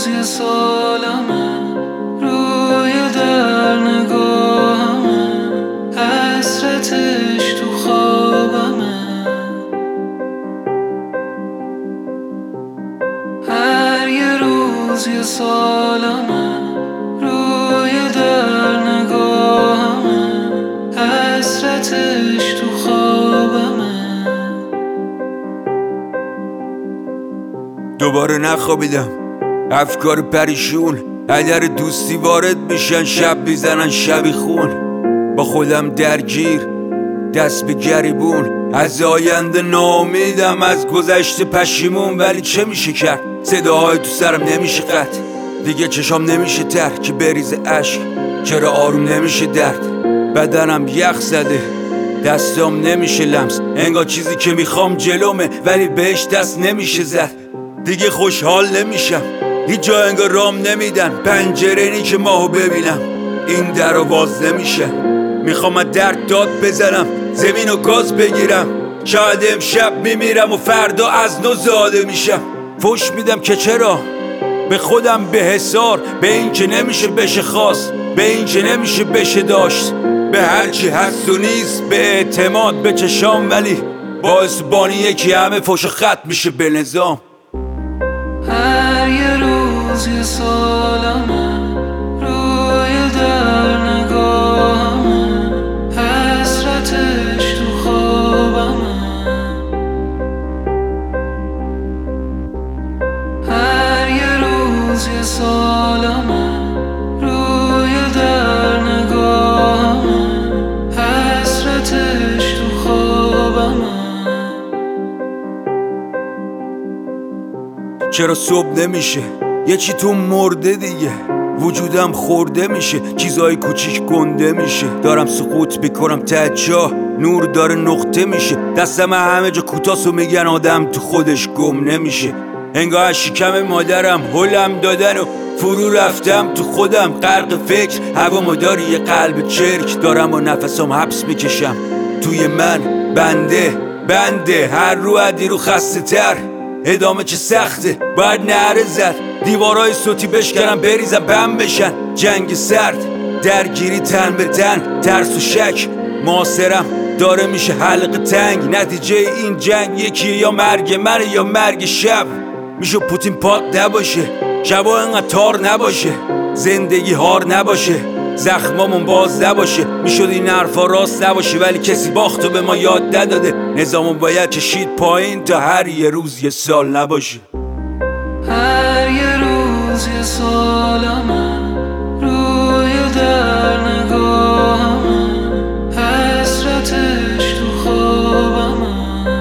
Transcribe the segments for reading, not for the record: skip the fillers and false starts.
روز یه سالمه، روی در نگاهمه، حسرتش تو خوابمه. هر یه روز یه سالمه، روی در نگاهمه، حسرتش تو خوابمه. دوباره نخوابیدم، افکار پریشون اگر دوستی وارد میشن، شب میزنن شبی خون. با خودم درگیر، دست به گریبون، از آینده ناامیدم، از گذشته پشیمون. ولی چه میشه کرد؟ صداهای تو سرم نمیشه قطع، دیگه چشام نمیشه تر که بریزه اشک. چرا آروم نمیشه درد؟ بدنم یخ زده، دستام نمیشه لمس، انگار چیزی که میخوام جلومه ولی بهش دست نمیشه زد. دیگه خوشحال نمیشم، هیچ جا انگار رام نمیدن، پنجره نی که ماهو ببینم، این در رو باز نمیشه. میخوام از درد داد بزنم، زمین و گاز بگیرم، شاید امشب میمیرم و فردا از نو زاده میشم. فوش میدم که چرا به خودم به حسار، به این که نمیشه بشه خواست، به این که نمیشه بشه داشت، به هرچی هست و نیست، به اعتماد به چشام. ولی باعث بانی یکی همه فوش و خط میشه به نظام. هر یه روز یه سالمه، روی در نگاهمه، حسرتش تو خوابمه. هر یه روز یه سالمه، روی در نگاهمه، حسرتش تو خوابمه. چرا صبح نمیشه؟ یه چی تو مرده دیگه، وجودم خورده میشه، چیزای کوچیک گنده میشه، دارم سقوط میکنم ته چاه، نور داره نقطه میشه، دستم همه جا کوتاست و میگن آدم تو خودش گم نمیشه. انگار از شکم مادرم هلم دادن و فرو رفتم تو خودم، غرق فکر، هوامو داری یه قلب چرک، دارم و نفسم حبس میکشم توی من. بنده هر رو عدی رو خسته تر، ادامه چه سخته، باید نعره زد، دیوارای صوتی بشکنم بریزم بم بشن. جنگ سرد، درگیری تن به تن، ترس و شک، معاصرم داره میشه حلقه تنگ. نتیجه این جنگ یکیه، یا مرگ منه یا مرگ شب. میشه پوتین پاک نباشه، شبا انقدر تار نباشه، زندگی هار نباشه، زخمامون باز نباشه. میشد این حرفا راست نباشه ولی کسی باختو به ما یاد نداده، نظامون باید کشید پایین تا هر یه روز یه سال نباشه. هر یه روز یه سالمه، روی در نگاهمه، حسرتش تو خوابمه.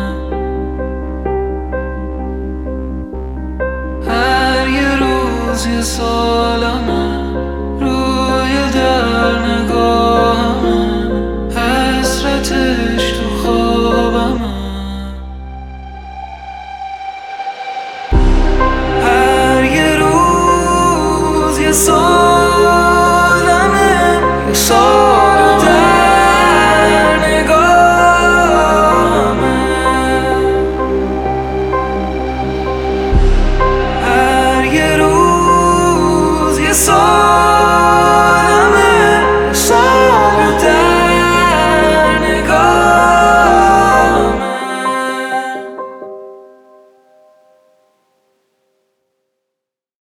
هر یه روز یه سالمه، روی در نگاهمه، حسرتش تو خوابمه. هر یه روز یه سالمه، یه سالمه.